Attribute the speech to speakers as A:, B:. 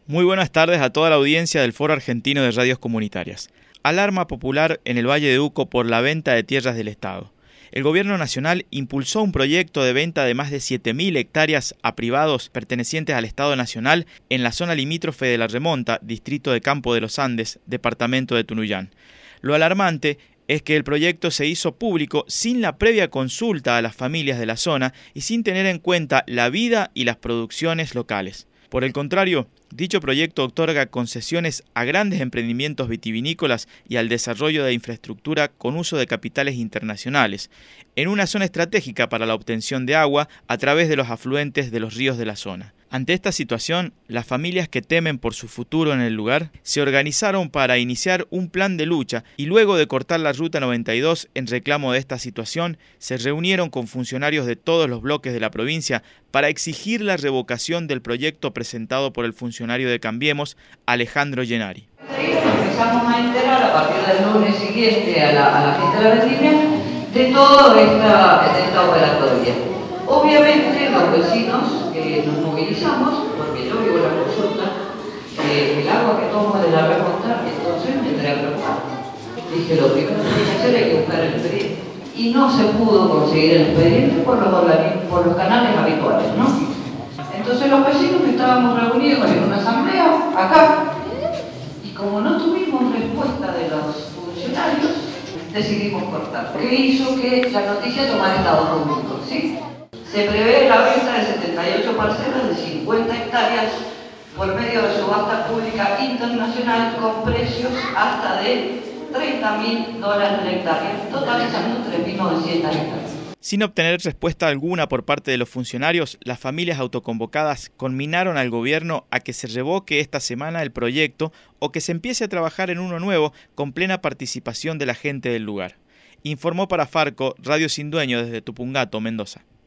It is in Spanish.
A: Muy buenas tardes a toda la audiencia del Foro Argentino de Radios Comunitarias. Alarma popular en el Valle de Uco por la venta de tierras del Estado. El Gobierno Nacional impulsó un proyecto de venta de más de 7.000 hectáreas a privados pertenecientes al Estado Nacional en la zona limítrofe de La Remonta, distrito de Campo de los Andes, departamento de Tunuyán. Lo alarmante es que el proyecto se hizo público sin la previa consulta a las familias de la zona y sin tener en cuenta la vida y las producciones locales. Por el contrario, dicho proyecto otorga concesiones a grandes emprendimientos vitivinícolas y al desarrollo de infraestructura con uso de capitales internacionales, en una zona estratégica para la obtención de agua a través de los afluentes de los ríos de la zona. Ante esta situación, las familias que temen por su futuro en el lugar se organizaron para iniciar un plan de lucha y luego de cortar la Ruta 92 en reclamo de esta situación, se reunieron con funcionarios de todos los bloques de la provincia para exigir la revocación del proyecto presentado por el funcionario de Cambiemos, Alejandro Llenari.
B: Empezamos a enterar a partir del lunes siguiente a la gente de la vendimia de toda esta operatoria. Obviamente los vecinos nos movilizamos, porque yo vivo la consulta, el agua que tomo de La Remonta, entonces me entré a preocupar. Dije, lo primero que hay que hacer es que buscar el expediente. Y no se pudo conseguir el expediente por los canales habituales, ¿no? Entonces los vecinos estábamos reunidos en una asamblea, acá, y como no tuvimos respuesta de los funcionarios, decidimos cortar. ¿Qué hizo que la noticia tomara estado público? ¿Sí? Se prevé la venta de 78 parcelas de 50 hectáreas por medio de subasta pública internacional con precios hasta de $30.000 la hectárea, totalizando 3.900 hectáreas.
A: Sin obtener respuesta alguna por parte de los funcionarios, las familias autoconvocadas conminaron al gobierno a que se revoque esta semana el proyecto o que se empiece a trabajar en uno nuevo con plena participación de la gente del lugar. Informó para Farco, Radio Sin Dueño desde Tupungato, Mendoza.